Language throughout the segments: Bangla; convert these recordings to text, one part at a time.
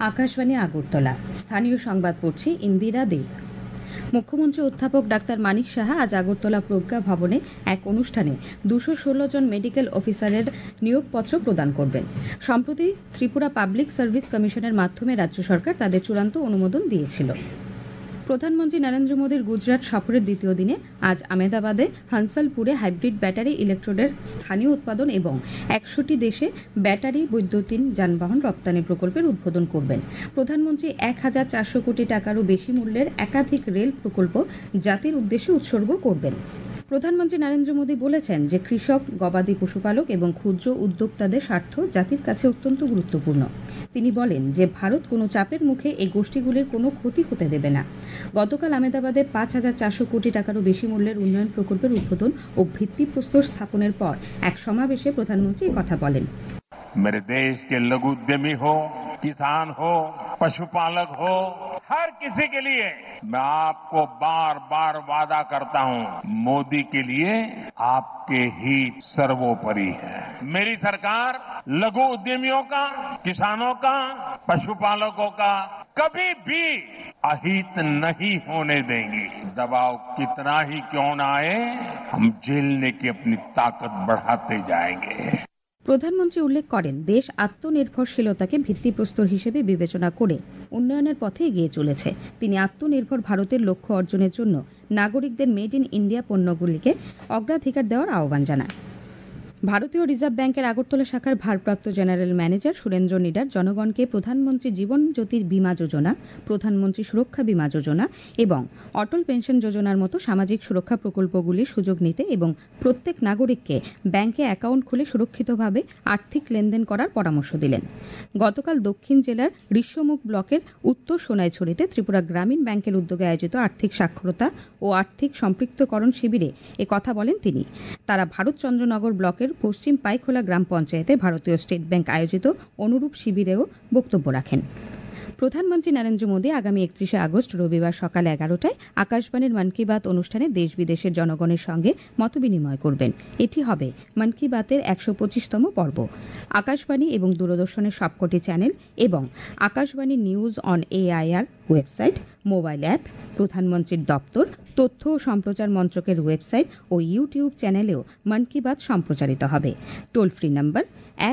আকাশবাণী আগরতলা। স্থানীয় সংবাদ পড়ছি ইন্দিরা দেব। মুখ্যমন্ত্রী অধ্যাপক ডাক্তার মানিক সাহা আজ আগরতলা প্রজ্ঞা ভবনে এক অনুষ্ঠানে 216 জন মেডিকেল অফিসারের নিয়োগপত্র প্রদান করবেন। সম্প্রতি ত্রিপুরা পাবলিক সার্ভিস কমিশনের মাধ্যমে রাজ্য সরকার তাদের চূড়ান্ত অনুমোদন দিয়েছিল। প্রধানমন্ত্রী নরেন্দ্র মোদীর গুজরাট সফরের দ্বিতীয় দিনে আজ আহমেদাবাদে হানসালপুরে হাইব্রিড ব্যাটারি ইলেকট্রোডের স্থানীয় উৎপাদন এবং 100টি দেশে ব্যাটারি বৈদ্যুতিন যানবাহন রপ্তানি প্রকল্পের উদ্বোধন করবেন। প্রধানমন্ত্রী 1400 কোটি টাকারও বেশি মূল্যের একাধিক রেল প্রকল্প জাতির উদ্দেশ্যে উৎসর্গ করবেন। প্রধানমন্ত্রী নরেন্দ্র মোদী বলেছেন যে কৃষক, গবাদি পশুপালক এবং ক্ষুদ্র উদ্যোক্তাদের স্বার্থ জাতির কাছে অত্যন্ত গুরুত্বপূর্ণ। তিনি বলেন যে ভারত কোনো চাপের মুখে এই গোষ্ঠীগুলির কোনো ক্ষতি হতে দেবে না। গতকাল আহমেদাবাদে 5400 কোটি টাকারও বেশি মূল্যের উন্নয়ন প্রকল্পের উদ্বোধন ও ভিত্তিপ্রস্তর স্থাপনের পর এক সমাবেশে প্রধানমন্ত্রী এই কথা বলেন। मेरे देश के लघु उद्यमी हो, किसान हो, पशुपालक हो, हर किसी के लिए मैं आपको बार बार वादा करता हूं, मोदी के लिए आपके हित सर्वोपरि है। मेरी सरकार लघु उद्यमियों का, किसानों का, पशुपालकों का कभी भी अहित नहीं होने देंगी। दबाव कितना ही क्यों न आए, हम झेलने की अपनी ताकत बढ़ाते जाएंगे। প্রধানমন্ত্রী উল্লেখ করেন, দেশ আত্মনির্ভরশীলতাকে ভিত্তিপ্রস্তর হিসেবে বিবেচনা করে উন্নয়নের পথে এগিয়ে চলেছে। তিনি আত্মনির্ভর ভারতের লক্ষ্য অর্জনের জন্য নাগরিকদের মেড ইন ইন্ডিয়া পণ্যগুলিকে অগ্রাধিকার দেওয়ার আহ্বান জানান। ভারতীয় রিজার্ভ ব্যাংকের আগরতলা শাখার ভারপ্রাপ্ত জেনারেল ম্যানেজার সুরেন্দ্র নিডার জনগণকে প্রধানমন্ত্রী জীবন জ্যোতি বীমা যোজনা, প্রধানমন্ত্রী সুরক্ষা বীমা যোজনা এবং অটল পেনশন যোজনার মতো সামাজিক সুরক্ষা প্রকল্পগুলির সুযোগ নিতে এবং প্রত্যেক নাগরিককে ব্যাংকে অ্যাকাউন্ট খুলে সুরক্ষিতভাবে আর্থিক লেনদেন করার পরামর্শ দিলেন। গতকাল দক্ষিণ জেলার ঋষ্যমুখ ব্লকের উত্তর সোনাইছড়িতে ত্রিপুরা গ্রামীণ ব্যাংকের উদ্যোগে আয়োজিত আর্থিক সাক্ষরতা ও আর্থিক সম্পৃক্তকরণ শিবিরে কথা বলেন তিনি। তারা ভারতচন্দ্রনগর ব্লকের পশ্চিম পাইখোলা গ্রাম পঞ্চায়েতে ভারতীয় স্টেট ব্যাংক আয়োজিত অনুরূপ শিবিরেও বক্তব্য রাখেন। প্রধানমন্ত্রী নরেন্দ্র মোদী আগামী 31শে আগস্ট রবিবার সকাল 11টায় আকাশবাণীর মন কি বাত অনুষ্ঠানে দেশ বিদেশের জনগণের সঙ্গে মতবিনিময় করবেন। এটি হবে মন কি বাতের 125তম পর্ব। আকাশবাণী এবং দূরদর্শনের সবকটি চ্যানেল এবং Akashvani news on AIR website, mobile app, প্রধানমন্ত্রীর দপ্তর, তথ্য ও সম্প্রচার মন্ত্রকের ওয়েবসাইট ও ইউটিউব চ্যানেলেও মন কি বাত সম্প্রচারিত হবে। টোল ফ্রি নম্বর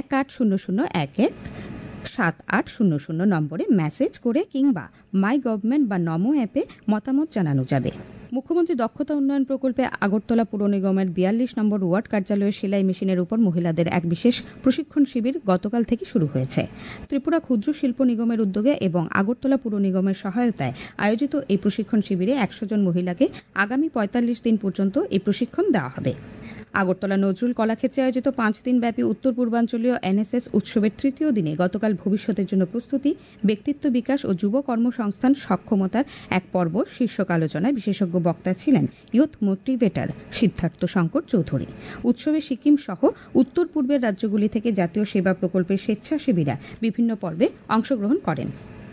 1800117800 নম্বরে মেসেজ করে কিংবা মাই গভর্নমেন্ট বা নমো অ্যাপে মতামত জানানো যাবে। মুখ্যমন্ত্রী দক্ষতা উন্নয়ন প্রকল্পে আগরতলা পুর নিগমের 42 নম্বর ওয়ার্ড কার্যালয়ে সেলাই মেশিনের উপর মহিলাদের এক বিশেষ প্রশিক্ষণ শিবির গতকাল থেকে শুরু হয়েছে। ত্রিপুরা ক্ষুদ্র শিল্প নিগমের উদ্যোগে এবং আগরতলা পুর নিগমের সহায়তায় আয়োজিত এই প্রশিক্ষণ শিবিরে 100 জন মহিলাকে আগামী 45 দিন পর্যন্ত এই প্রশিক্ষণ দেওয়া হবে। আগরতলা নজরুল কলাক্ষেত্রে আয়োজিত 5 দিনব্যাপী উত্তর পূর্বাঞ্চলীয় NSS উৎসবের তৃতীয় দিনে গতকাল ভবিষ্যতের জন্য প্রস্তুতি, ব্যক্তিত্ব বিকাশ ও যুব কর্মসংস্থান সক্ষমতার এক পর্ব শীর্ষক আলোচনায় বিশেষজ্ঞ বক্তা ছিলেন ইয়ুথ মোটিভেটর সিদ্ধার্থ শঙ্কর চৌধুরী। উৎসবে সিকিম সহ উত্তর পূর্বের রাজ্যগুলি থেকে জাতীয় সেবা প্রকল্পের স্বেচ্ছাসেবীরা বিভিন্ন পর্বে অংশগ্রহণ করেন।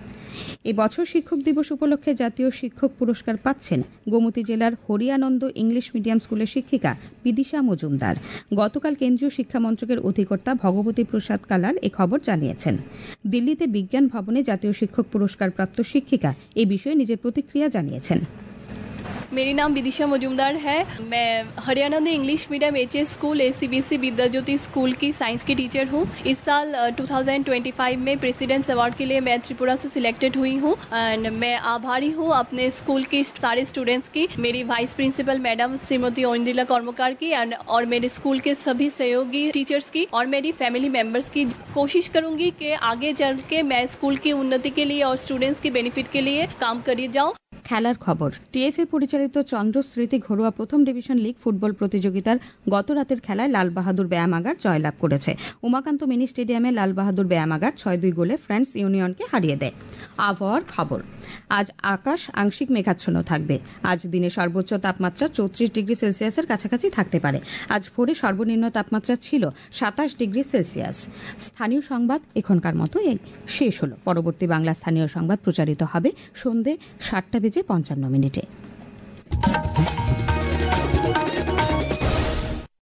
এবছর শিক্ষক দিবস উপলক্ষে জাতীয় শিক্ষক পুরস্কার পাচ্ছেন গোমতী জেলার হরিয়ানন্দ ইংলিশ মিডিয়াম স্কুলের শিক্ষিকা বিদিশা মজুমদার। গতকাল কেন্দ্রীয় শিক্ষা মন্ত্রকের অধিকর্তা ভগবতী প্রসাদ কালাল এ খবর জানিয়েছেন। দিল্লিতে বিজ্ঞান ভবনে জাতীয় শিক্ষক পুরস্কার প্রাপ্ত শিক্ষিকা এ বিষয়ে নিজের প্রতিক্রিয়া জানিয়েছেন। मेरी नाम विदिशा मजूमदार है। मैं Haryana English medium HS school ACBC Vidya Jyoti school की साइंस की टीचर हूँ। इस साल 2025 में प्रेसिडेंट्स अवार्ड के लिए मैं त्रिपुरा से सिलेक्टेड हुई हूँ एंड मैं आभारी हूँ अपने स्कूल की सारे स्टूडेंट्स की, मेरी vice principal madam Shrimati Ondila Karmakar की और मेरे स्कूल के सभी सहयोगी टीचर्स की और मेरी फैमिली मेम्बर्स की। कोशिश करूँगी कि आगे चल के मैं स्कूल की उन्नति के लिए और स्टूडेंट्स के बेनिफिट के लिए काम करी जाऊँ। খেলার খবর। TFA পরিচালিত চন্দ্র স্মৃতি ঘরোয়া প্রথম ডিভিশন লিগ ফুটবল প্রতিযোগিতার গত রাতের খেলায় লাল বাহাদুর ব্যায়ামাগার জয়লাভ করেছে। উমাকান্ত মিনি স্টেডিয়ামে লাল বাহাদুর ব্যায়ামাগার 6-2 গোলে ফ্রেন্ডস ইউনিয়নকে হারিয়ে দেয়। আবহাওয়ার খবর। আজ আকাশ আংশিক মেঘাচ্ছন্ন থাকবে। আজ দিনে সর্বোচ্চ তাপমাত্রা 34 ডিগ্রি সেলসিয়াসের কাছাকাছি থাকতে পারে। আজ ভোরে সর্বনিম্ন তাপমাত্রা ছিল 27 ডিগ্রি সেলসিয়াস। স্থানীয় সংবাদ এখনকার মতো শেষ হলো। পরবর্তী বাংলা স্থানীয় সংবাদ প্রচারিত হবে সন্ধ্যে 7:55 মিনিটে।